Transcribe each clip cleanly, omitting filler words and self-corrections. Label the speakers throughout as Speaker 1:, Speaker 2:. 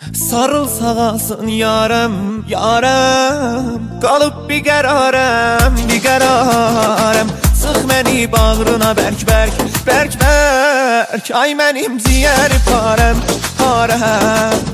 Speaker 1: Sarıl sağasın yarəm, yarəm, qalıb biqərarəm, biqərarəm. Sıx məni bağrına bərk-bərk, bərk-bərk. Ay mənim ciyəri parəm, parəm.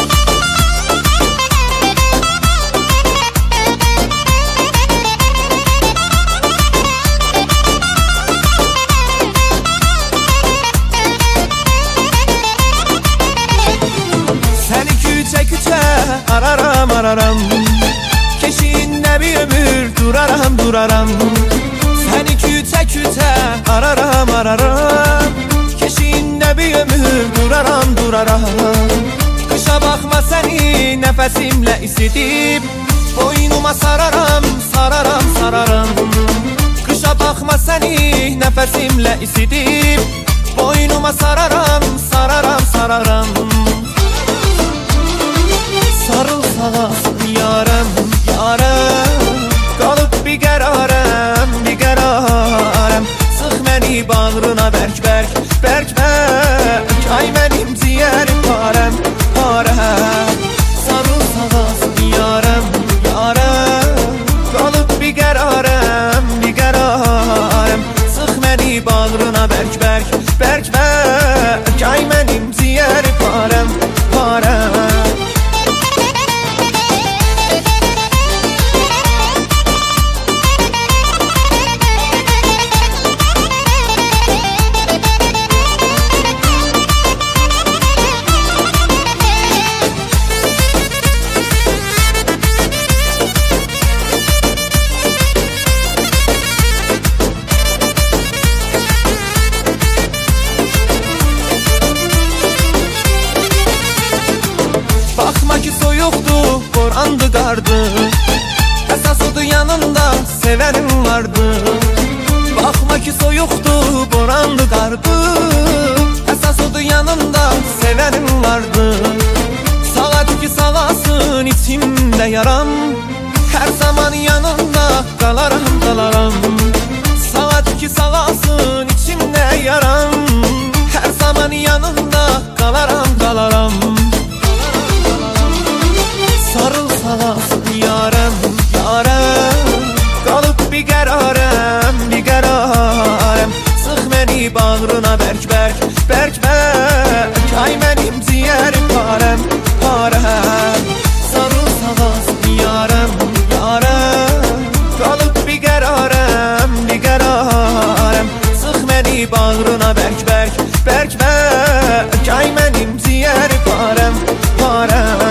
Speaker 1: Küçə araram, araram. Keşiyində bir ömür duraram, duraram. Səni küçə araram, araram. Keşiyində bir ömür duraram, duraram. Qışa baxma səni nəfəsimlə isidib, boynuma sararam, sararam, sararam. Qışa baxma səni nəfəsimlə isidib, boynuma sararam, sararam, sararam. Sarıl sağasın yarəm, yarəm, qalıb biqərarəm, biqərarəm. Sıx məni bağrına bərk-bərk, bərk-bərk. Ay mənim ciyəri parəm, parəm. Sarıl sağasın yarəm, yarəm, qalıb biqərarəm, biqərarəm. Sıx məni bağrına bərk-bərk, bərk-bərk. Ay mənim ciyəri parəm, parəm. Baxma ki soyuqdur, qorandı, qardı. Əsas odur yanında sevənim vardı. Baxma ki soyuqdur, qorandı, qardı. Əsas odur yanında sevənim vardı. Sağadı ki sağasın içimdə yaram, hər zaman yanında qalaram, qalaram. Sağadı ki sağasın içimdə yaram, hər zaman yanında qalaram, qalaram. Sarıl sağasın yarəm, yarəm, qalıb biqərarəm, biqərarəm. Sıx məni bağrına bərk-bərk, bərk-bərk. Ay mənim ciyəri parəm, parəm. Sarıl sağasın yarəm, yarəm, qalıb biqərarəm, biqərarəm. Sıx məni bağrına bərk-bərk, bərk-bərk. Ay mənim ciyəri parəm, parəm.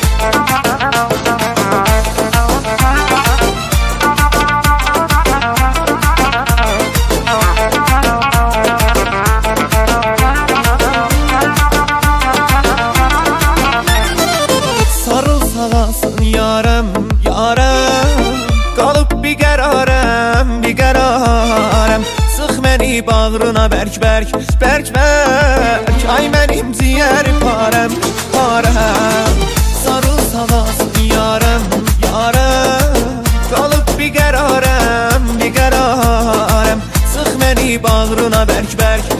Speaker 1: Sağasın yarəm, yarəm, qalıb biqərarəm, biqərarəm. Sıx məni bağrına bərk-bərk, bərk-bərk. Ay mənim ciyəri parəm, parəm. Sarıl sağasın yarəm, yarəm, qalıb biqərarəm, biqərarəm. Sıx məni bağrına bərk-bərk,